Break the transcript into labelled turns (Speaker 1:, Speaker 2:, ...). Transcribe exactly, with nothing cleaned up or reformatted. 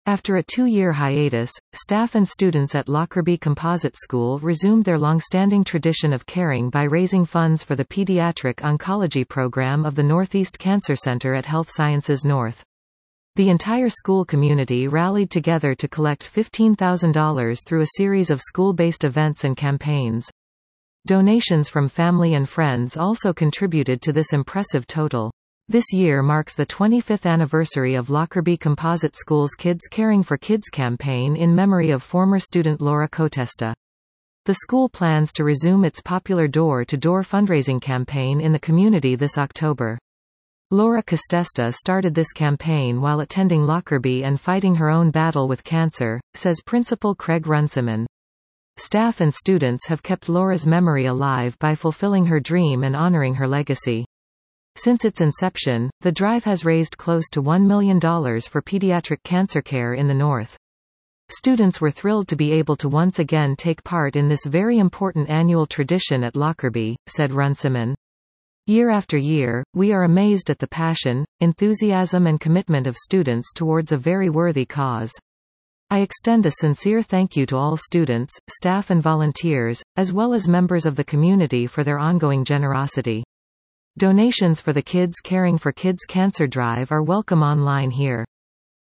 Speaker 1: After a two-year hiatus, staff and students at Lockerbie Composite School resumed their long-standing tradition of caring by raising funds for the Pediatric Oncology Program of the Northeast Cancer Center at Health Sciences North. The entire school community rallied together to collect fifteen thousand dollars through a series of school-based events and campaigns. Donations from family and friends also contributed to this impressive total. This year marks the twenty-fifth anniversary of Lockerbie Composite School's Kids Caring for Kids campaign in memory of former student Laura Cotesta. The school plans to resume its popular door-to-door fundraising campaign in the community this October. Laura Cotesta started this campaign while attending Lockerbie and fighting her own battle with cancer, says Principal Craig Runciman. Staff and students have kept Laura's memory alive by fulfilling her dream and honoring her legacy. Since its inception, the drive has raised close to one million dollars for pediatric cancer care in the North. Students were thrilled to be able to once again take part in this very important annual tradition at Lockerbie, said Runciman. Year after year, we are amazed at the passion, enthusiasm and commitment of students towards a very worthy cause. I extend a sincere thank you to all students, staff and volunteers, as well as members of the community for their ongoing generosity. Donations for the Kids Caring for Kids Cancer Drive are welcome online here.